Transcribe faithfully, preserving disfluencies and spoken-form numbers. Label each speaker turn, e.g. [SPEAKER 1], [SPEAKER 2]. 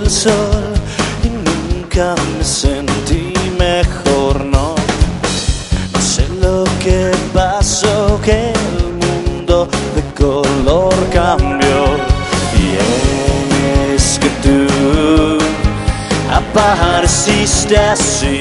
[SPEAKER 1] el sol y nunca me sentí mejor, no. No sé lo que pasó, que el mundo de color cambió. Y es que tú apareciste así